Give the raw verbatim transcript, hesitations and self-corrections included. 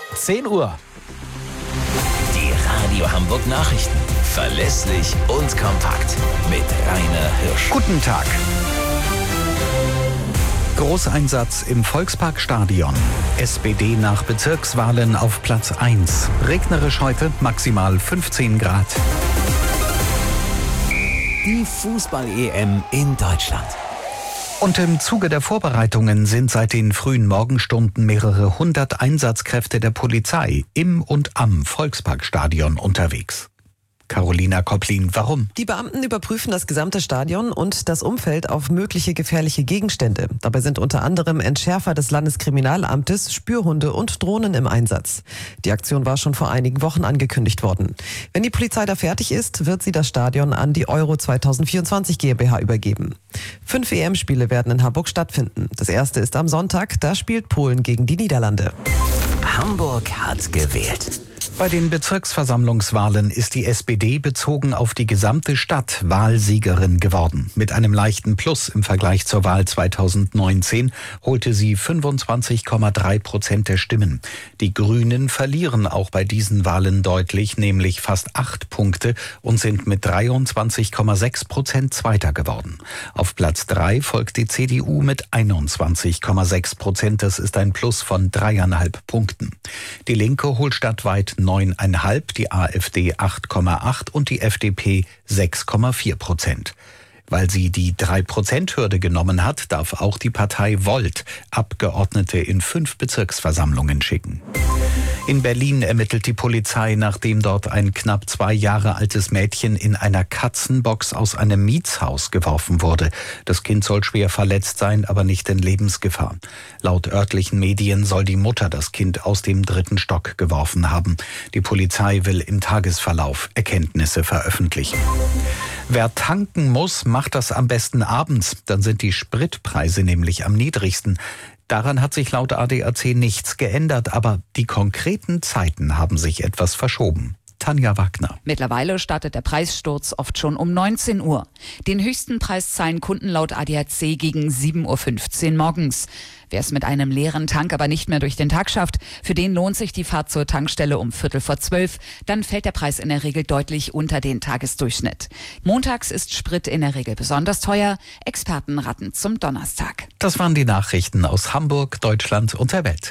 zehn Uhr. Die Radio Hamburg Nachrichten. Verlässlich und kompakt. Mit Rainer Hirsch. Guten Tag. Großeinsatz im Volksparkstadion. S P D nach Bezirkswahlen auf Platz eins. Regnerisch heute, maximal fünfzehn Grad. Die Fußball-E M in Deutschland. Und im Zuge der Vorbereitungen sind seit den frühen Morgenstunden mehrere hundert Einsatzkräfte der Polizei im und am Volksparkstadion unterwegs. Carolina Kopplin, warum? Die Beamten überprüfen das gesamte Stadion und das Umfeld auf mögliche gefährliche Gegenstände. Dabei sind unter anderem Entschärfer des Landeskriminalamtes, Spürhunde und Drohnen im Einsatz. Die Aktion war schon vor einigen Wochen angekündigt worden. Wenn die Polizei da fertig ist, wird sie das Stadion an die Euro zwanzig vierundzwanzig GmbH übergeben. Fünf E M-Spiele werden in Hamburg stattfinden. Das erste ist am Sonntag, da spielt Polen gegen die Niederlande. Hamburg hat gewählt. Bei den Bezirksversammlungswahlen ist die S P D bezogen auf die gesamte Stadt Wahlsiegerin geworden. Mit einem leichten Plus im Vergleich zur Wahl zweitausendneunzehn holte sie fünfundzwanzig Komma drei Prozent der Stimmen. Die Grünen verlieren auch bei diesen Wahlen deutlich, nämlich fast acht Punkte und sind mit dreiundzwanzig Komma sechs Prozent Zweiter geworden. Auf Platz drei folgt die C D U mit einundzwanzig Komma sechs Prozent. Das ist ein Plus von dreieinhalb Punkten. Die Linke holt stadtweit neun Komma fünf, die AfD acht Komma acht und die F D P sechs Komma vier Prozent. Weil sie die drei Prozent Hürde genommen hat, darf auch die Partei Volt Abgeordnete in fünf Bezirksversammlungen schicken. In Berlin ermittelt die Polizei, nachdem dort ein knapp zwei Jahre altes Mädchen in einer Katzenbox aus einem Mietshaus geworfen wurde. Das Kind soll schwer verletzt sein, aber nicht in Lebensgefahr. Laut örtlichen Medien soll die Mutter das Kind aus dem dritten Stock geworfen haben. Die Polizei will im Tagesverlauf Erkenntnisse veröffentlichen. Wer tanken muss, macht das am besten abends. Dann sind die Spritpreise nämlich am niedrigsten. Daran hat sich laut A D A C nichts geändert, aber die konkreten Zeiten haben sich etwas verschoben. Tanja Wagner. Mittlerweile startet der Preissturz oft schon um neunzehn Uhr. Den höchsten Preis zahlen Kunden laut A D A C gegen sieben Uhr fünfzehn morgens. Wer es mit einem leeren Tank aber nicht mehr durch den Tag schafft, für den lohnt sich die Fahrt zur Tankstelle um Viertel vor zwölf. Dann fällt der Preis in der Regel deutlich unter den Tagesdurchschnitt. Montags ist Sprit in der Regel besonders teuer. Experten raten zum Donnerstag. Das waren die Nachrichten aus Hamburg, Deutschland und der Welt.